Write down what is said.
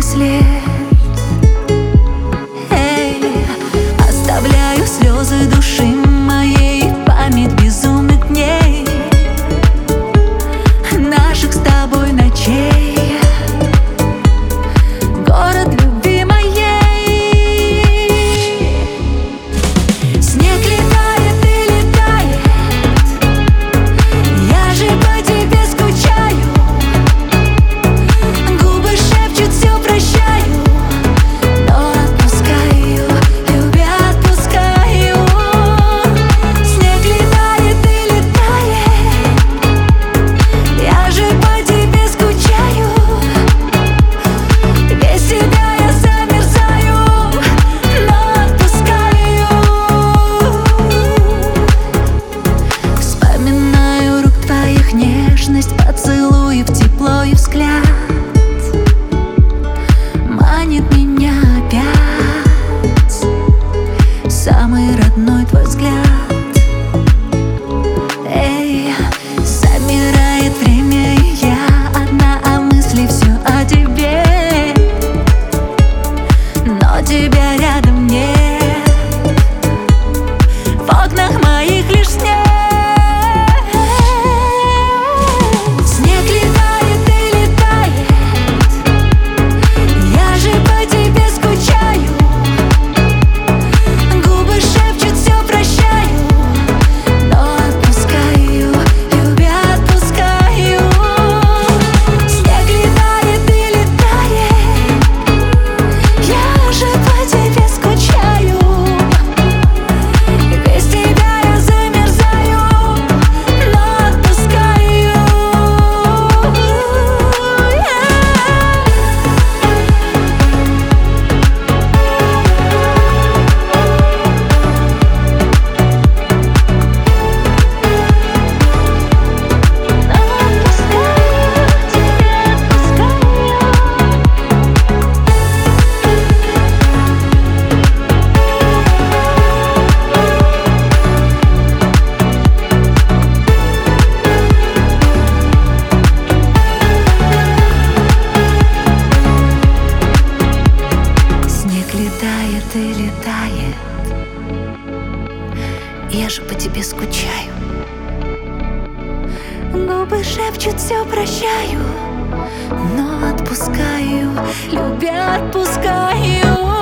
след. Оставляю слезы души моей, память безумных дней, наших с тобой ночей, город любви моей. Снег летает и летает, я же по тебе скучаю. Губы шепчут, все прощаю, но отпускаю, любя отпускаю. Снег летает и летает, я же по тебе скучаю. Без тебя я замерзаю, но отпускаю. Вспоминаю рук твоих нежность, поцелуев, тепло и взгляд. Манит меня опять самый родной твой взгляд. Замирает время, и я одна, а мысли все о тебе, но тебя рядом нет. В окнах моих лишь снег. Снег летает и летает, я же по тебе скучаю. Губы шепчут, все прощаю, но отпускаю, любя отпускаю. Снег летает и летает, я же по тебе скучаю. Без тебя я замерзаю, но отпускаю. Снег летает и летает, я же по тебе скучаю. Губы шепчут, все прощаю, но отпускаю, любя отпускаю.